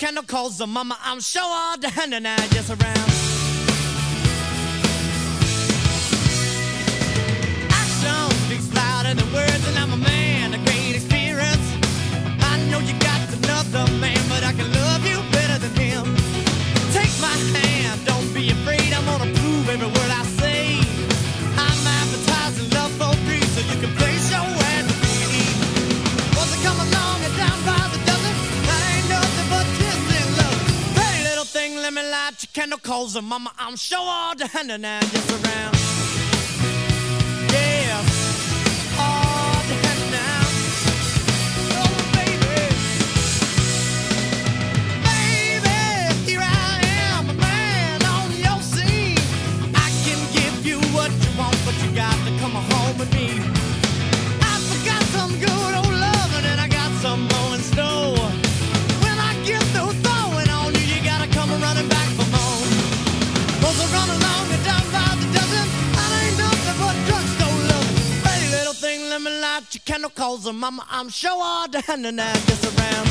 candle calls her mama. I'm sure all the hand and I just around. Action speaks louder than words, and I'm a man of great experience. I know you got another man, but I can love you better than him. Take my hand, don't be afraid. I'm gonna prove every word I say. I'm advertising love for free, so you can place your ad to me. Was it come along and down by the dozen? That ain't nothing but twisted love. Hey, little thing, let me light your candle, calls her mama. I'm sure all the hand and I just around. Yeah, all the hand now. Oh, baby. Baby, here I am, a man on your scene. I can give you what you want, but you got to come home with me. I forgot some good old loving, and I got some more in store. When I get through throwing on you, you gotta come running back for more. Those are run along and down by the dozen. That ain't nothing but drugstore love. Hey, little thing, let me light your candle, calls her mama. I'm sure all the hand and I just around.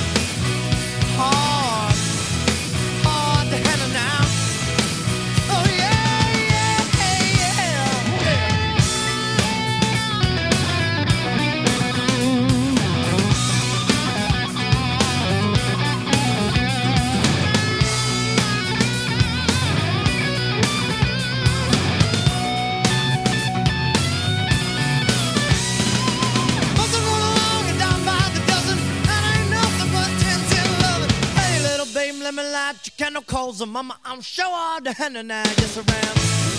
Hard, hard to handle now. Oh yeah, yeah, yeah, yeah. Must have run along and down by the dozen. That ain't nothing but 10 loving. Hey, little babe, let me light your candle, calls her mama. I'm sure all the hand and I just around.